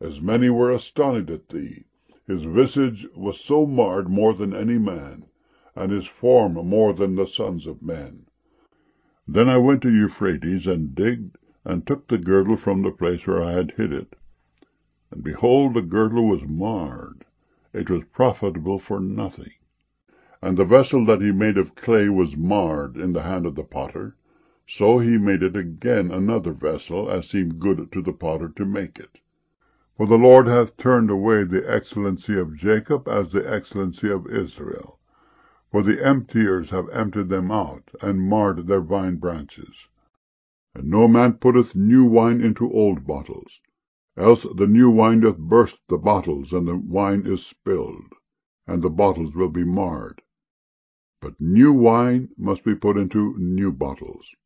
as many were astonished at thee. His visage was so marred more than any man, and his form more than the sons of men. Then I went to Euphrates, and digged, and took the girdle from the place where I had hid it. And behold, the girdle was marred, it was profitable for nothing. And the vessel that he made of clay was marred in the hand of the potter. So he made it again another vessel, as seemed good to the potter to make it. For the Lord hath turned away the excellency of Jacob as the excellency of Israel. For the emptiers have emptied them out, and marred their vine branches. And no man putteth new wine into old bottles, else the new wine doth burst the bottles, and the wine is spilled, and the bottles will be marred. But new wine must be put into new bottles.